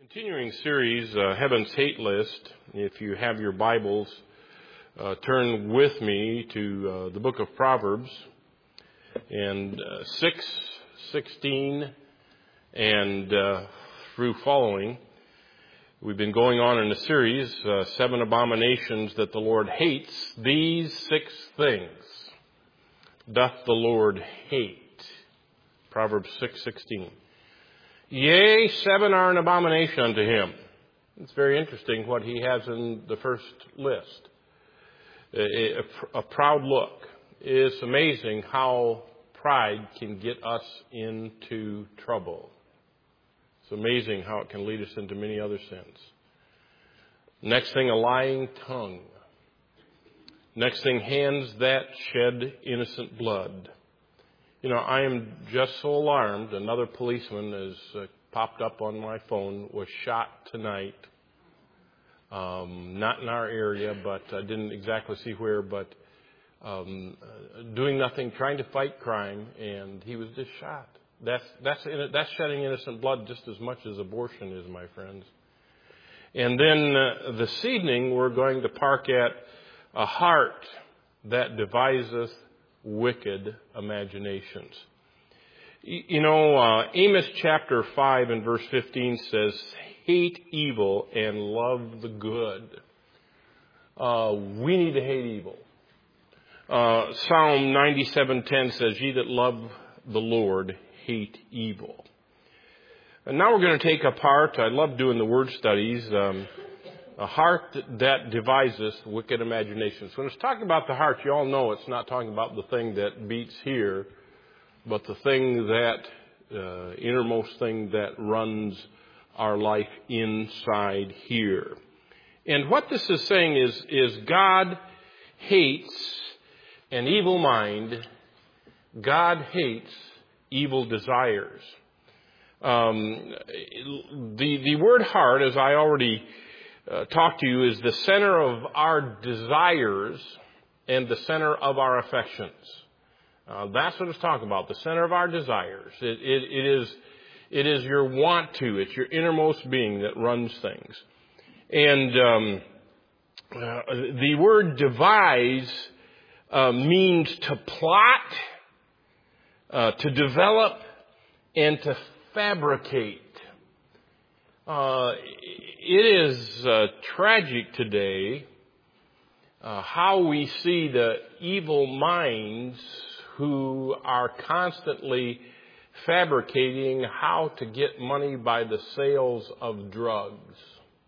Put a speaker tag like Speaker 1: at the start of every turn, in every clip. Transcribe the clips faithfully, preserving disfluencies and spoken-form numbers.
Speaker 1: Continuing series, uh, Heaven's Hate List. If you have your Bibles, uh, turn with me to uh, the book of Proverbs, and uh, six, sixteen, and uh, through following. We've been going on in a series, uh, Seven Abominations That the Lord Hates. These six things doth the Lord hate. Proverbs six, sixteen. Yea, seven are an abomination unto him. It's very interesting what he has in the first list. A, a, a proud look. It's amazing how pride can get us into trouble. It's amazing how it can lead us into many other sins. Next thing, a lying tongue. Next thing, hands that shed innocent blood. You know, I am just so alarmed. Another policeman has uh, popped up on my phone, was shot tonight. Um, not in our area, but I didn't exactly see where, but um, uh, doing nothing, trying to fight crime, and he was just shot. That's, that's, that's shedding innocent blood just as much as abortion is, my friends. And then uh, this evening, we're going to park at a heart that deviseth wicked imaginations. You know, uh, Amos chapter five and verse fifteen says, hate evil and love the good. Uh, we need to hate evil. Uh, Psalm ninety-seven ten says, ye that love the Lord hate evil. And now we're going to take apart, I love doing the word studies, um, a heart that devises wicked imaginations. When it's talking about the heart, you all know it's not talking about the thing that beats here, but the thing that, uh, innermost thing that runs our life inside here. And what this is saying is, is God hates an evil mind. God hates evil desires. Um, the, the word heart, as I already Uh, talk to you, is the center of our desires and the center of our affections. Uh, that's what it's talking about, the center of our desires. It, it, it is it is your want to, it's your innermost being that runs things. And um, uh, the word devise uh, means to plot, uh, to develop, and to fabricate. Uh, it is uh, tragic today uh, how we see the evil minds who are constantly fabricating how to get money by the sales of drugs.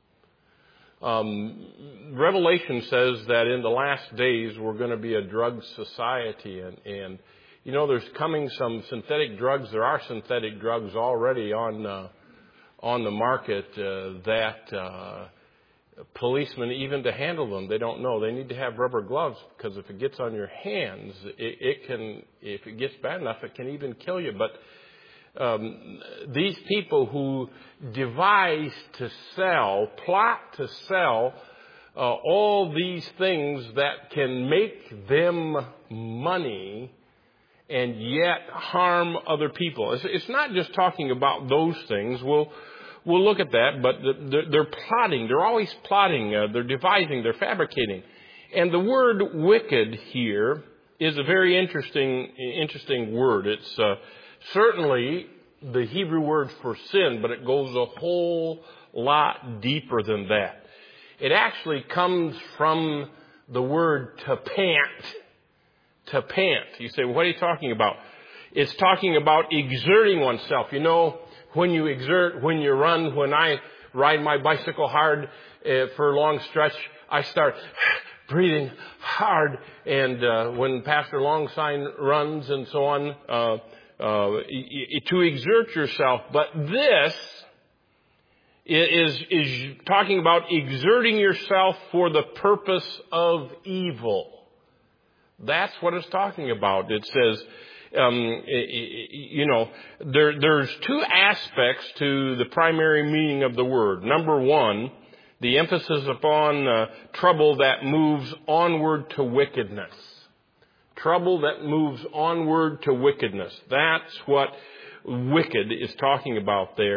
Speaker 1: Um, Revelation says that in the last days we're going to be a drug society, and, and you know, there's coming some synthetic drugs. There are synthetic drugs already on uh, on the market uh, that uh, policemen, even to handle them, they don't know. They need to have rubber gloves, because if it gets on your hands, it, it can, if it gets bad enough, it can even kill you. But um, these people who devise to sell, plot to sell uh, all these things that can make them money and yet harm other people. It's, it's not just talking about those things. We'll we'll look at that, but they're, they're plotting. They're always plotting. Uh, they're devising. They're fabricating. And the word wicked here is a very interesting interesting word. It's uh, certainly the Hebrew word for sin, but it goes a whole lot deeper than that. It actually comes from the word to pant. To pant. You say, well, what are you talking about? It's talking about exerting oneself. You know, when you exert, when you run, when I ride my bicycle hard uh, for a long stretch, I start breathing hard. And uh, when Pastor Longsign runs and so on, uh, uh, to exert yourself. But this is, is talking about exerting yourself for the purpose of evil. That's what it's talking about. It says, um, you know, there, there's two aspects to the primary meaning of the word. Number one, the emphasis upon uh, trouble that moves onward to wickedness. Trouble that moves onward to wickedness. That's what wicked is talking about there.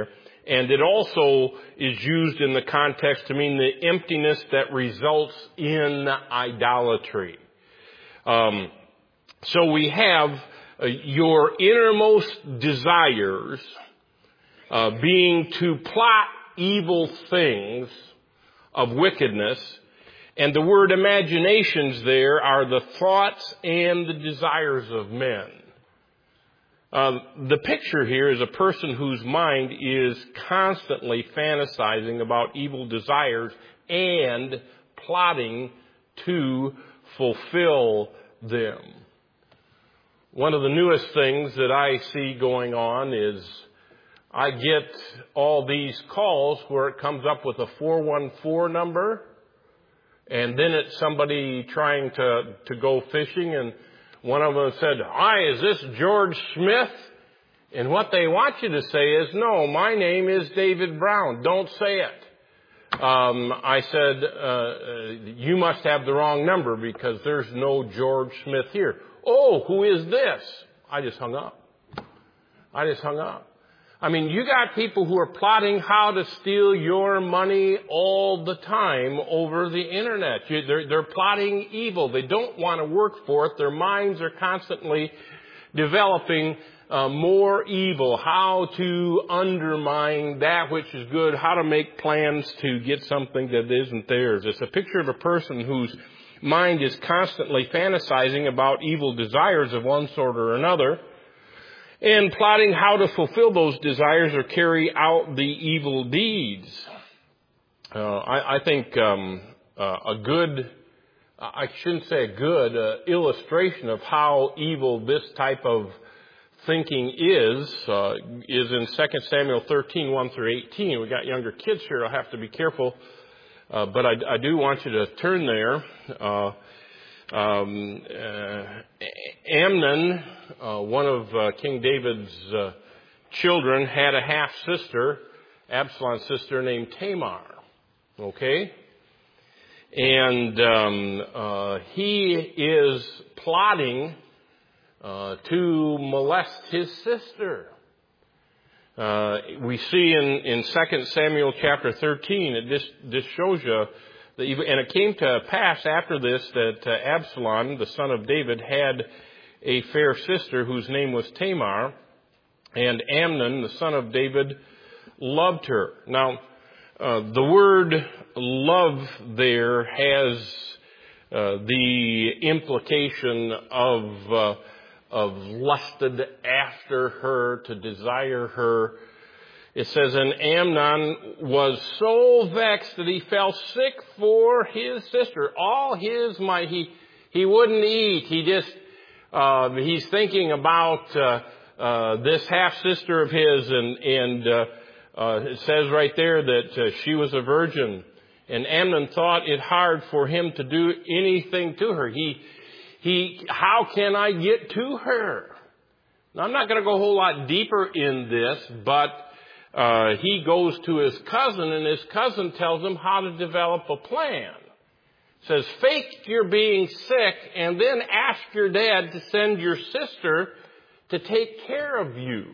Speaker 1: And it also is used in the context to mean the emptiness that results in idolatry. Um, so we have uh, your innermost desires uh, being to plot evil things of wickedness. And the word imaginations there are the thoughts and the desires of men. Uh, the picture here is a person whose mind is constantly fantasizing about evil desires and plotting to fulfill them. One of the newest things that I see going on is I get all these calls where it comes up with a four one four number, and then it's somebody trying to, to go fishing, and one of them said, "Hi, is this George Smith?" And what they want you to say is, "No, my name is David Brown. Don't say it." Um, I said, uh, "You must have the wrong number because there's no George Smith here." "Oh, who is this?" I just hung up. I just hung up. I mean, you got people who are plotting how to steal your money all the time over the internet. You, they're, they're plotting evil. They don't want to work for it. Their minds are constantly developing uh, more evil, how to undermine that which is good, how to make plans to get something that isn't theirs. It's a picture of a person whose mind is constantly fantasizing about evil desires of one sort or another, and plotting how to fulfill those desires or carry out the evil deeds. Uh, I, I think um, uh, a good, I shouldn't say a good, uh, illustration of how evil this type of thinking is, uh, is in Second Samuel thirteen, one through eighteen. We got younger kids here. I'll have to be careful. Uh, but I, I do want you to turn there. Uh, Um, uh, Amnon, uh, one of uh, King David's uh, children, had a half-sister, Absalom's sister, named Tamar. Okay? And um, uh, he is plotting uh, to molest his sister. Uh, we see in, in Second Samuel chapter thirteen, it this, this shows you. And it came to pass after this that uh, Absalom, the son of David, had a fair sister whose name was Tamar, and Amnon, the son of David, loved her. Now, uh, the word love there has uh, the implication of uh, of lusted after her, to desire her. It says, and Amnon was so vexed that he fell sick for his sister. All his might, he, he wouldn't eat. He just, uh, he's thinking about, uh, uh, this half-sister of his, and, and, uh, uh, it says right there that uh, she was a virgin. And Amnon thought it hard for him to do anything to her. He, he, how can I get to her? Now, I'm not going to go a whole lot deeper in this, but Uh, he goes to his cousin, and his cousin tells him how to develop a plan. Says, fake your being sick, and then ask your dad to send your sister to take care of you.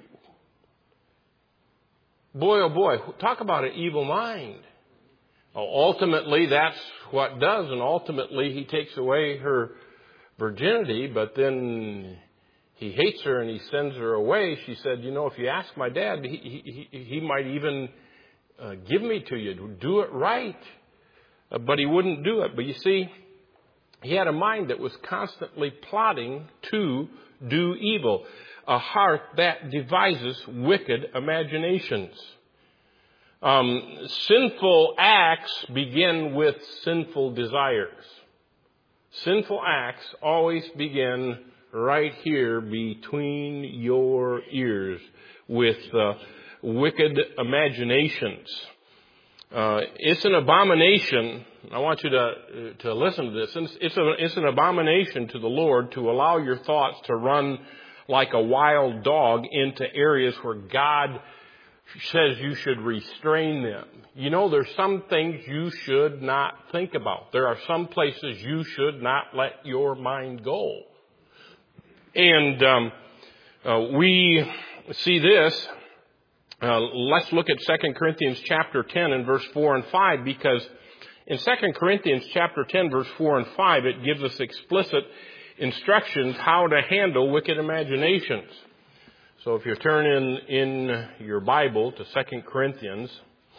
Speaker 1: Boy, oh boy, talk about an evil mind. Well, ultimately, that's what does, and ultimately he takes away her virginity, but then he hates her and he sends her away. She said, you know, if you ask my dad, he, he, he might even uh, give me to you. Do it right. Uh, but he wouldn't do it. But you see, he had a mind that was constantly plotting to do evil. A heart that devises wicked imaginations. Um, sinful acts begin with sinful desires. Sinful acts always begin right here between your ears with uh, wicked imaginations. Uh, it's an abomination. I want you to to listen to this. It's, it's, a, it's an abomination to the Lord to allow your thoughts to run like a wild dog into areas where God says you should restrain them. You know, there's some things you should not think about. There are some places you should not let your mind go. And um, uh, we see this Uh, let's look at Second Corinthians chapter ten and verse four and five, because in Second Corinthians chapter ten, verse four and five, it gives us explicit instructions how to handle wicked imaginations. So if you turn in, in your Bible to Second Corinthians,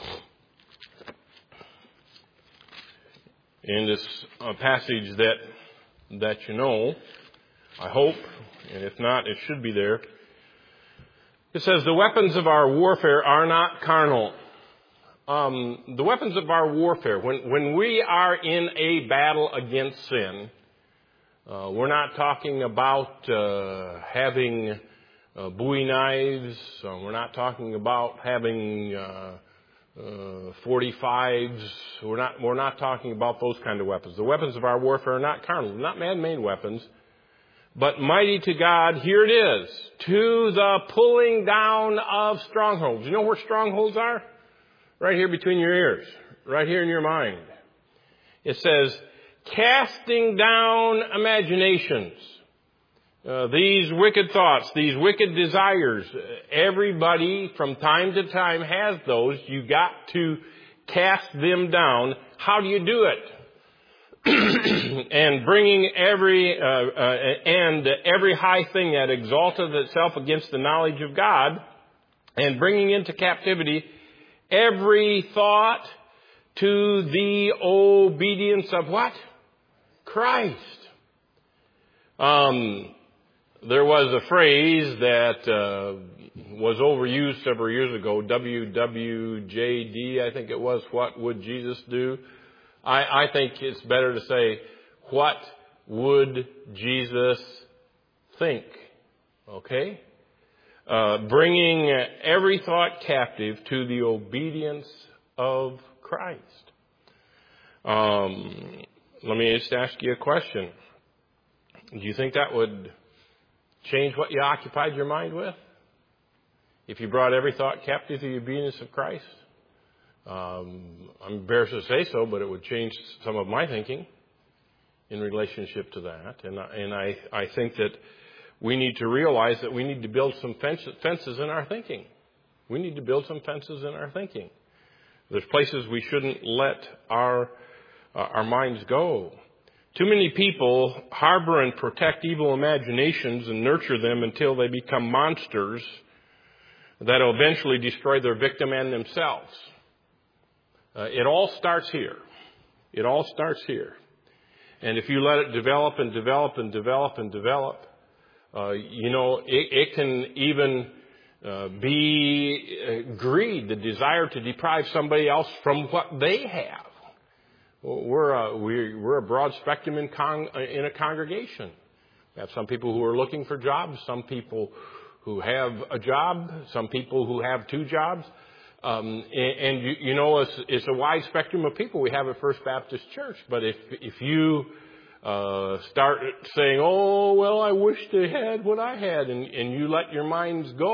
Speaker 1: in this uh, passage that, that you know, I hope, and if not, it should be there. It says, the weapons of our warfare are not carnal. Um, the weapons of our warfare, when, when we are in a battle against sin, uh, we're not talking about uh, having uh, Bowie knives. Uh, we're not talking about having uh, uh, forty-fives. We're not, we're not talking about those kind of weapons. The weapons of our warfare are not carnal, not man-made weapons, but mighty to God. Here it is, to the pulling down of strongholds. You know where strongholds are? Right here between your ears, right here in your mind. It says, casting down imaginations. Uh, these wicked thoughts, these wicked desires, everybody from time to time has those. You got to cast them down. How do you do it? And bringing every, uh, uh, and every high thing that exalteth itself against the knowledge of God, and bringing into captivity every thought to the obedience of what? Christ. Um, there was a phrase that uh, was overused several years ago, W W J D, I think it was, what would Jesus do? I, I think it's better to say, what would Jesus think? Okay? Uh, bringing every thought captive to the obedience of Christ. Um, let me just ask you a question. Do you think that would change what you occupied your mind with? If you brought every thought captive to the obedience of Christ? Um, I'm embarrassed to say so, but it would change some of my thinking in relationship to that. And, I, and I, I think that we need to realize that we need to build some fences in our thinking. We need to build some fences in our thinking. There's places we shouldn't let our uh, our minds go. Too many people harbor and protect evil imaginations and nurture them until they become monsters that will eventually destroy their victim and themselves. Uh, it all starts here. It all starts here. And if you let it develop and develop and develop and develop, Uh, you know, it, it can even uh, be uh, greed, the desire to deprive somebody else from what they have. We're a, we're, we're a broad spectrum in, con, in a congregation. We have some people who are looking for jobs, some people who have a job, some people who have two jobs. Um, and, and you, you know, it's, it's a wide spectrum of people we have at First Baptist Church. But if if you Uh, start saying, oh, well, I wish they had what I had, and, and you let your minds go,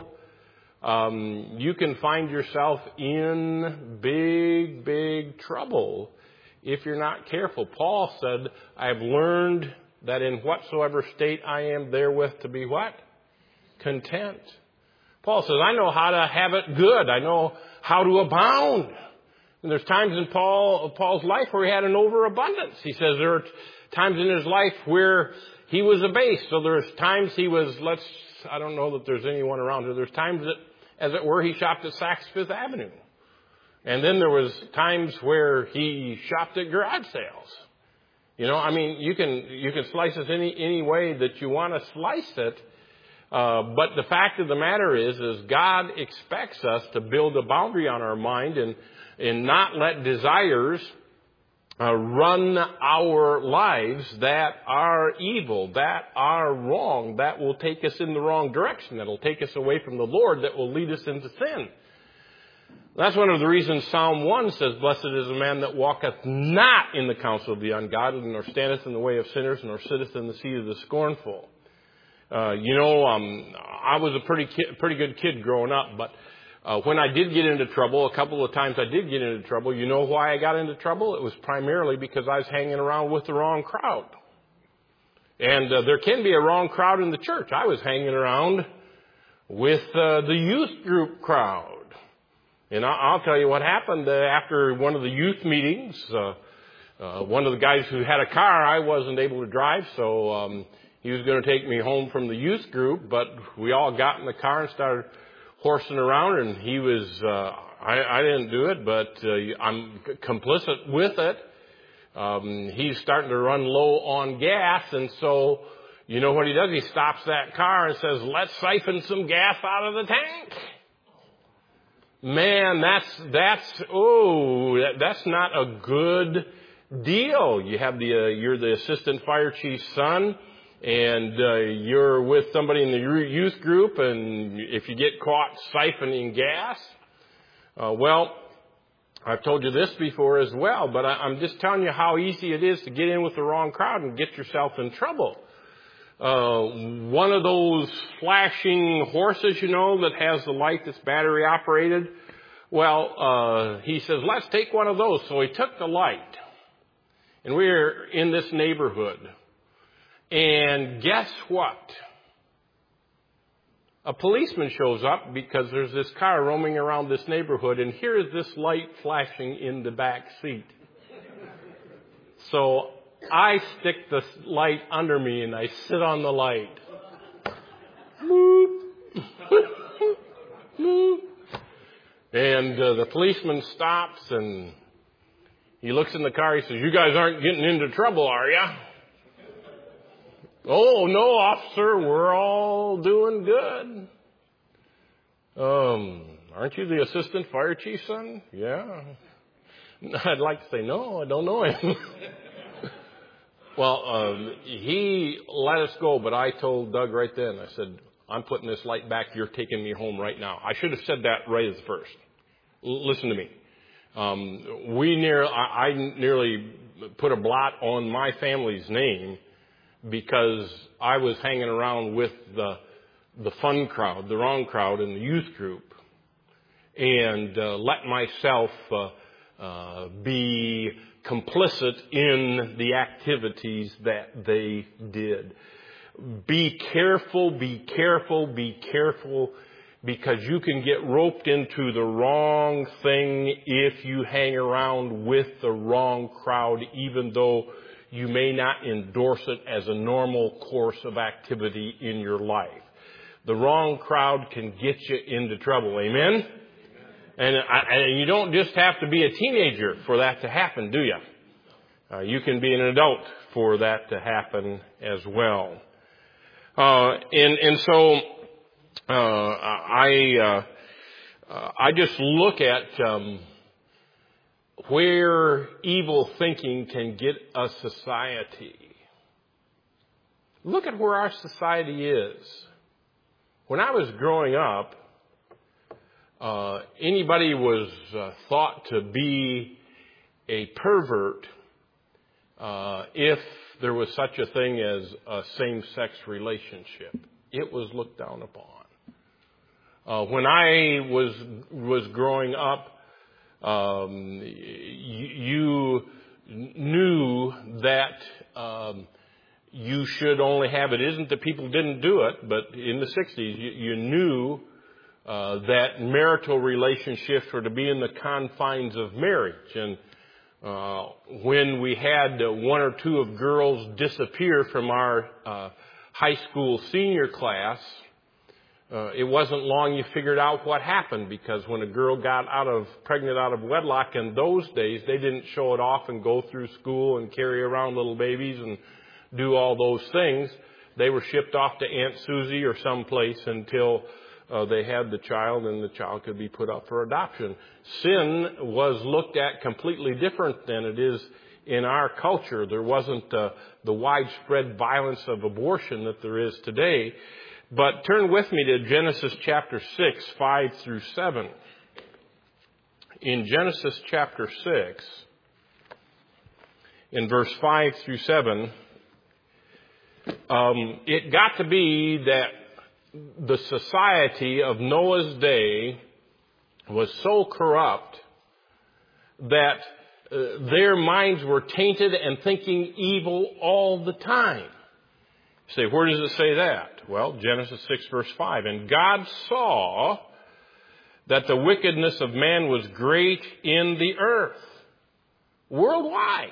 Speaker 1: um, you can find yourself in big, big trouble if you're not careful. Paul said, I have learned that in whatsoever state I am therewith to be what? Content. Paul says, I know how to have it good. I know how to abound. And there's times in Paul, Paul's life where he had an overabundance. He says there are times in his life where he was abased. So there's times he was, let's, I don't know that there's anyone around here. There's times that, as it were, he shopped at Saks Fifth Avenue. And then there was times where he shopped at garage sales. You know, I mean, you can, you can slice it any, any way that you want to slice it. Uh, but the fact of the matter is, is God expects us to build a boundary on our mind and, and not let desires uh, run our lives that are evil, that are wrong, that will take us in the wrong direction, that will take us away from the Lord, that will lead us into sin. That's one of the reasons Psalm one says, blessed is the man that walketh not in the counsel of the ungodly, nor standeth in the way of sinners, nor sitteth in the seat of the scornful. Uh, you know, um, I was a pretty ki- pretty good kid growing up, but Uh, when I did get into trouble, a couple of times I did get into trouble, you know why I got into trouble? It was primarily because I was hanging around with the wrong crowd. And uh, there can be a wrong crowd in the church. I was hanging around with uh, the youth group crowd. And I'll tell you what happened uh, after one of the youth meetings. Uh, uh, one of the guys who had a car, I wasn't able to drive, so um, he was going to take me home from the youth group. But we all got in the car and started horsing around, and he was, uh, I, I didn't do it, but uh, I'm complicit with it. Um, he's starting to run low on gas, and so you know what he does? He stops that car and says, "Let's siphon some gas out of the tank." Man, that's, that's, oh, that, that's not a good deal. You have the, uh, you're the assistant fire chief's son, and uh, you're with somebody in the youth group, and if you get caught siphoning gas, uh, well, I've told you this before as well, but I, I'm just telling you how easy it is to get in with the wrong crowd and get yourself in trouble. Uh, one of those flashing horses, you know, that has the light that's battery operated. Well, uh, he says, let's take one of those. So he took the light. And we're in this neighborhood. And guess what? A policeman shows up because there's this car roaming around this neighborhood. And here is this light flashing in the back seat. So I stick the light under me and I sit on the light. And uh, the policeman stops and he looks in the car. He says, "You guys aren't getting into trouble, are you?" "Oh, no, officer, we're all doing good." Um, "Aren't you the assistant fire chief's son?" "Yeah." I'd like to say, "No, I don't know him." Well, um, he let us go, but I told Doug right then, I said, "I'm putting this light back. You're taking me home right now." I should have said that right at first. L- listen to me. Um, we near, I, I nearly put a blot on my family's name because I was hanging around with the, the fun crowd, the wrong crowd in the youth group, and uh, let myself uh, uh, be complicit in the activities that they did. Be careful, be careful, be careful, because you can get roped into the wrong thing if you hang around with the wrong crowd, even though you may not endorse it as a normal course of activity in your life. The wrong crowd can get you into trouble. Amen? And, I, and you don't just have to be a teenager for that to happen, do you? Uh, you can be an adult for that to happen as well. Uh, and, and so, uh, I, uh, uh, I just look at, um, where evil thinking can get a society. Look at where our society is. When I was growing up, uh, anybody was uh, thought to be a pervert uh, if there was such a thing as a same-sex relationship. It was looked down upon. Uh, when I was was growing up, um, you, you knew that um, you should only have it. Isn't that people didn't do it, but in the sixties, you, you knew uh, that marital relationships were to be in the confines of marriage. And uh, when we had uh, one or two of girls disappear from our uh, high school senior class, Uh, it wasn't long you figured out what happened, because when a girl got out of pregnant out of wedlock in those days, they didn't show it off and go through school and carry around little babies and do all those things. They were shipped off to Aunt Susie or someplace until uh, they had the child and the child could be put up for adoption. Sin was looked at completely different than it is in our culture. There wasn't uh, the widespread violence of abortion that there is today. But turn with me to Genesis chapter six, five through seven. In Genesis chapter six, in verse five through seven, um, it got to be that the society of Noah's day was so corrupt that uh, their minds were tainted and thinking evil all the time. You say, where does it say that? Well, Genesis six verse five. And God saw that the wickedness of man was great in the earth, worldwide,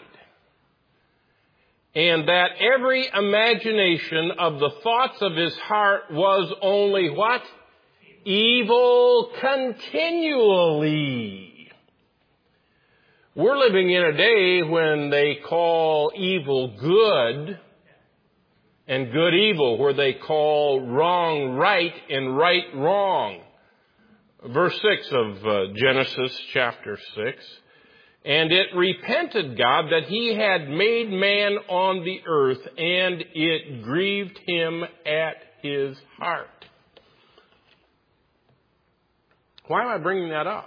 Speaker 1: and that every imagination of the thoughts of his heart was only what? Evil continually. We're living in a day when they call evil good and good evil, where they call wrong right and right wrong. Verse six of uh, Genesis chapter six. And it repented God that he had made man on the earth, and it grieved him at his heart. Why am I bringing that up?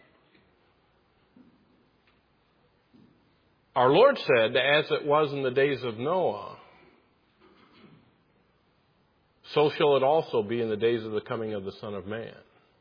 Speaker 1: Our Lord said, as it was in the days of Noah, so shall it also be in the days of the coming of the Son of Man.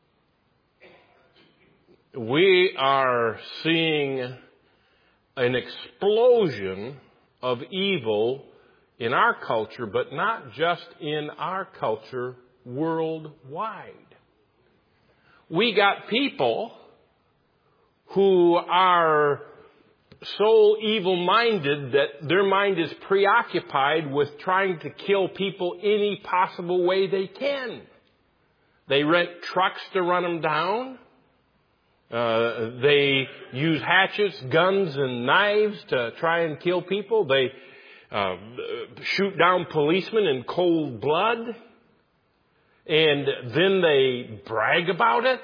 Speaker 1: We are seeing an explosion of evil in our culture, but not just in our culture, worldwide. We got people who are so evil-minded that their mind is preoccupied with trying to kill people any possible way they can. They rent trucks to run them down. Uh, they use hatchets, guns, and knives to try and kill people. They uh, shoot down policemen in cold blood. And then they brag about it.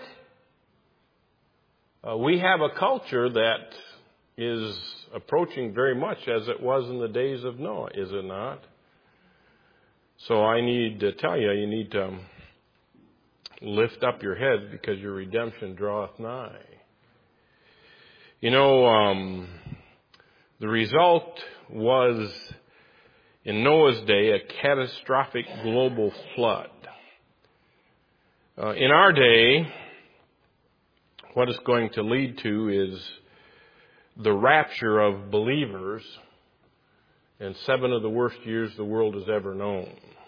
Speaker 1: Uh, we have a culture that is approaching very much as it was in the days of Noah, is it not? So I need to tell you, you need to lift up your head, because your redemption draweth nigh. You know, um, the result was, in Noah's day, a catastrophic global flood. Uh, in our day, what it's going to lead to is the rapture of believers in seven of the worst years the world has ever known.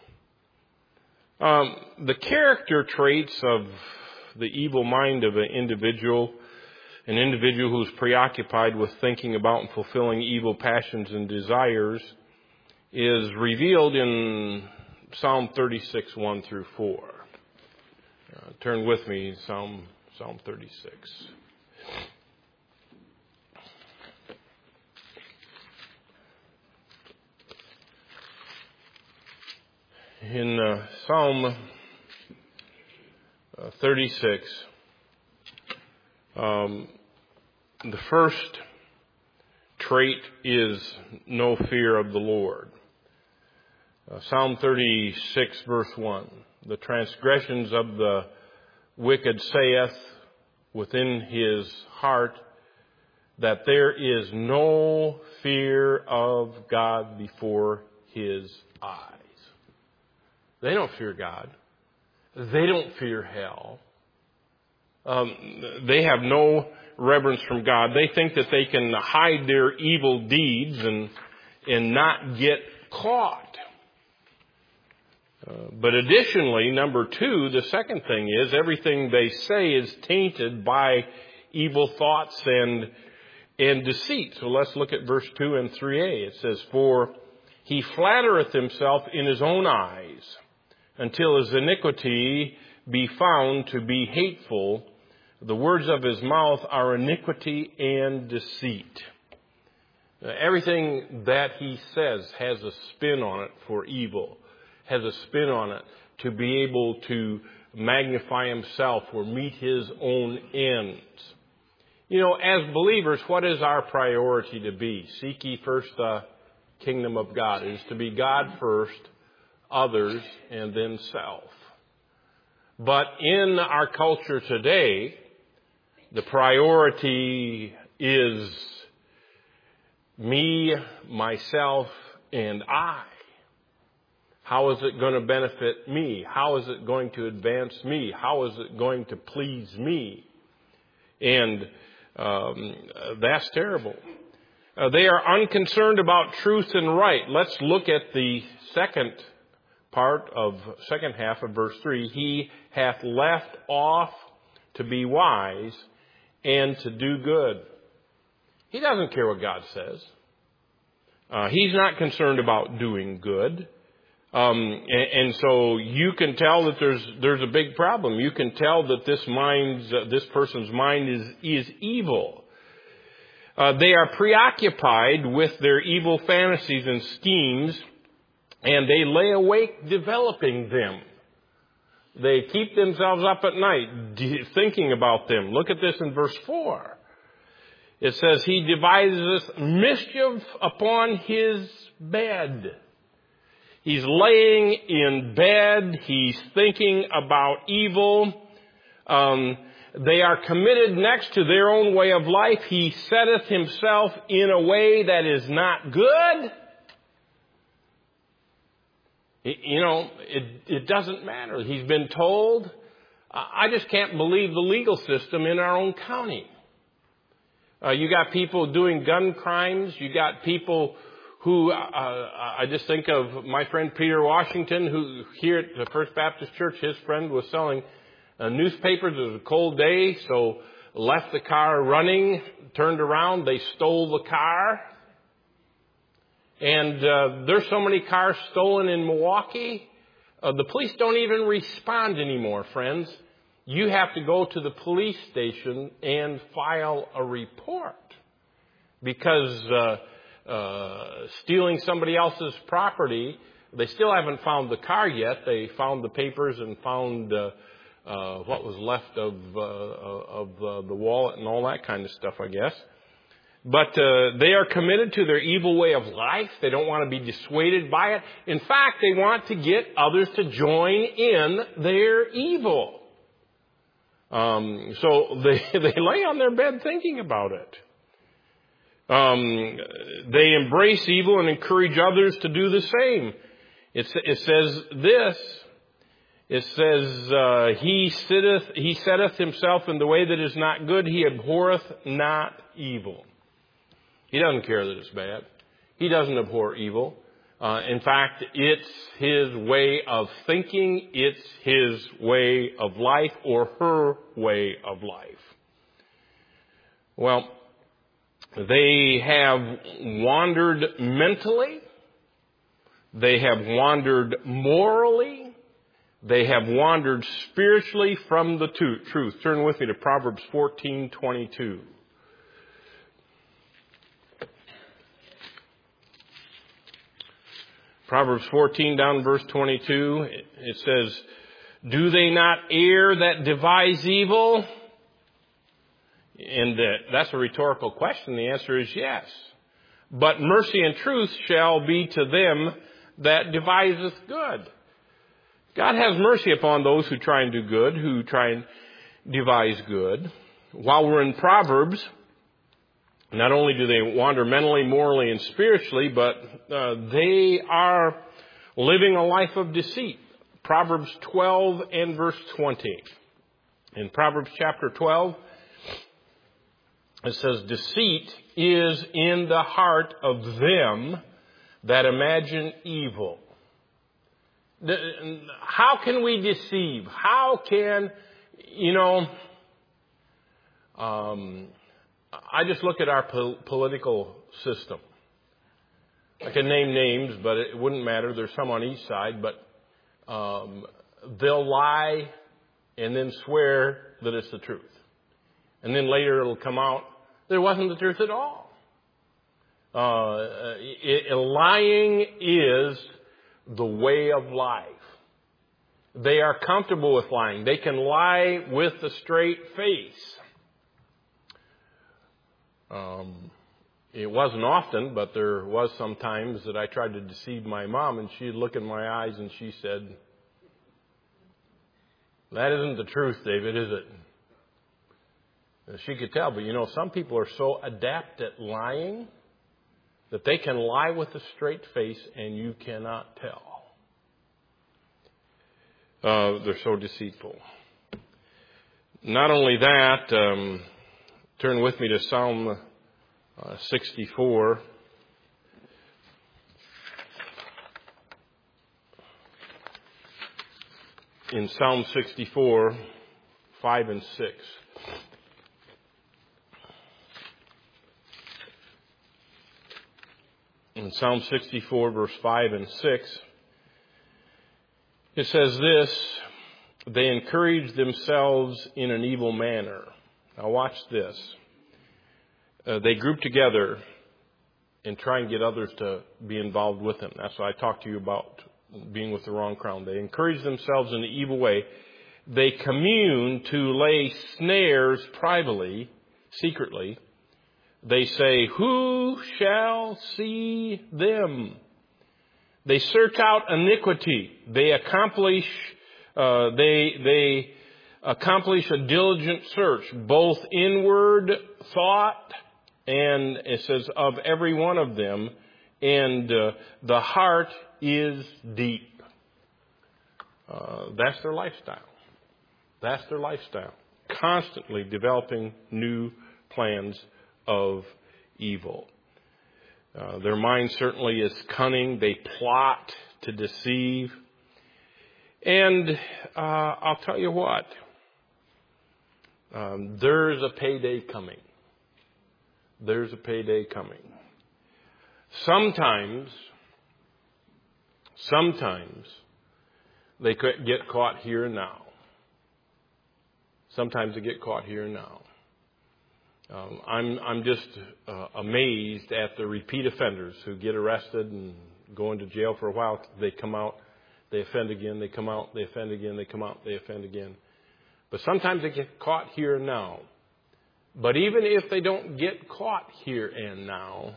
Speaker 1: Um, the character traits of the evil mind of an individual, an individual who's preoccupied with thinking about and fulfilling evil passions and desires, is revealed in Psalm thirty-six, one through four. Uh, turn with me, Psalm, Psalm thirty-six. In uh, Psalm uh, thirty-six, um, the first trait is no fear of the Lord. Uh, Psalm thirty-six, verse one. The transgressions of the wicked saith within his heart that there is no fear of God before his eyes. They don't fear God. They don't fear hell. Um, they have no reverence from God. They think that they can hide their evil deeds and and not get caught. Uh, but additionally, number two, the second thing is everything they say is tainted by evil thoughts and and deceit. So let's look at verse two and three a. It says, "For he flattereth himself in his own eyes, until his iniquity be found to be hateful. The words of his mouth are iniquity and deceit." Now, everything that he says has a spin on it for evil, has a spin on it to be able to magnify himself or meet his own ends. You know, as believers, what is our priority to be? Seek ye first the kingdom of God. It is to be God first, others, and then self. But in our culture today, the priority is me, myself, and I. How is it going to benefit me? How is it going to advance me? How is it going to please me? And um, that's terrible. Uh, they are unconcerned about truth and right. Let's look at the second part of second half of verse three, he hath left off to be wise and to do good. He doesn't care what God says. Uh, he's not concerned about doing good. Um, and, and so you can tell that there's there's a big problem. You can tell that this mind's uh, this person's mind is is evil. Uh, they are preoccupied with their evil fantasies and schemes, and they lay awake developing them. They keep themselves up at night de- thinking about them. Look at this in verse four. It says, he deviseth mischief upon his bed. He's laying in bed. He's thinking about evil. Um, they are committed next to their own way of life. He setteth himself in a way that is not good. You know, it, it doesn't matter. He's been told. I just can't believe the legal system in our own county. Uh, you got people doing gun crimes. You got people who, uh, I just think of my friend Peter Washington, who here at the First Baptist Church, his friend was selling uh, newspapers. It was a cold day, so left the car running, turned around, they stole the car. And uh, there's so many cars stolen in Milwaukee, uh, the police don't even respond anymore, friends. You have to go to the police station and file a report because uh, uh, stealing somebody else's property, they still haven't found the car yet. They found the papers and found uh, uh, what was left of, uh, of uh, the wallet and all that kind of stuff, I guess. But uh, they are committed to their evil way of life. They don't want to be dissuaded by it. In fact, they want to get others to join in their evil. Um, so they, they lay on their bed thinking about it. Um, they embrace evil and encourage others to do the same. It, it says this. It says, uh, he sitteth, he setteth himself in the way that is not good. He abhorreth not evil. He doesn't care that it's bad. He doesn't abhor evil. Uh, in fact, it's his way of thinking. It's his way of life or her way of life. Well, they have wandered mentally. They have wandered morally. They have wandered spiritually from the truth. Turn with me to Proverbs fourteen twenty-two. Proverbs fourteen, down verse twenty-two, it says, do they not err that devise evil? And that's a rhetorical question. The answer is yes. But mercy and truth shall be to them that deviseth good. God has mercy upon those who try and do good, who try and devise good. While we're in Proverbs, not only do they wander mentally, morally, and spiritually, but uh, they are living a life of deceit. Proverbs twelve and verse twenty. In Proverbs chapter twelve, it says, deceit is in the heart of them that imagine evil. How can we deceive? How can, you know, um, I just look at our po- political system. I can name names, but it wouldn't matter. There's some on each side, but um, they'll lie and then swear that it's the truth. And then later it'll come out that it wasn't the truth at all. Uh, it, lying is the way of life. They are comfortable with lying. They can lie with a straight face. Um, it wasn't often, but there was some times that I tried to deceive my mom, and she'd look in my eyes and she said, that isn't the truth, David, is it? And she could tell, but you know, some people are so adept at lying that they can lie with a straight face and you cannot tell. Uh, they're so deceitful. Not only that, um, turn with me to Psalm uh, sixty-four. in Psalm sixty-four, five and six. In Psalm sixty-four, verse five and six, it says this: they encourage themselves in an evil manner. Now watch this. Uh, they group together and try and get others to be involved with them. That's what I talked to you about, being with the wrong crowd. They encourage themselves in an evil way. They commune to lay snares privately, secretly. They say, who shall see them? They search out iniquity. They accomplish, uh, they, they accomplish a diligent search, both inward thought and it says of every one of them, and uh, the heart is deep. Uh, that's their lifestyle. That's their lifestyle. Constantly developing new plans of evil. Uh, their mind certainly is cunning. They plot to deceive. And uh, I'll tell you what, um, there's a payday coming. There's a payday coming. Sometimes, sometimes they could get caught here and now. Sometimes they get caught here and now. Um, I'm I'm just uh, amazed at the repeat offenders who get arrested and go into jail for a while. They come out, they offend again. They come out, they offend again. They come out, they offend again. But sometimes they get caught here and now. But even if they don't get caught here and now,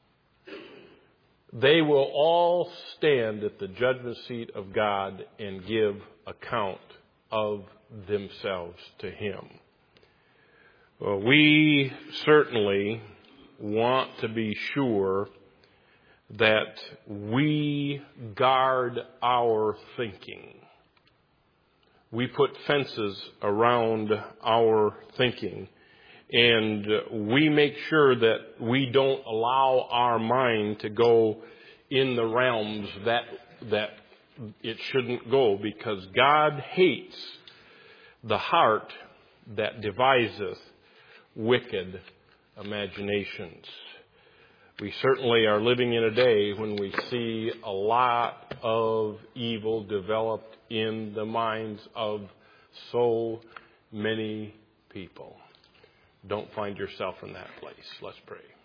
Speaker 1: they will all stand at the judgment seat of God and give account of themselves to Him. Well, we certainly want to be sure that we guard our thinking. We put fences around our thinking. And we make sure that we don't allow our mind to go in the realms that that it shouldn't go, because God hates the heart that deviseth wicked imaginations. We certainly are living in a day when we see a lot of evil developed in the minds of so many people. Don't find yourself in that place. Let's pray.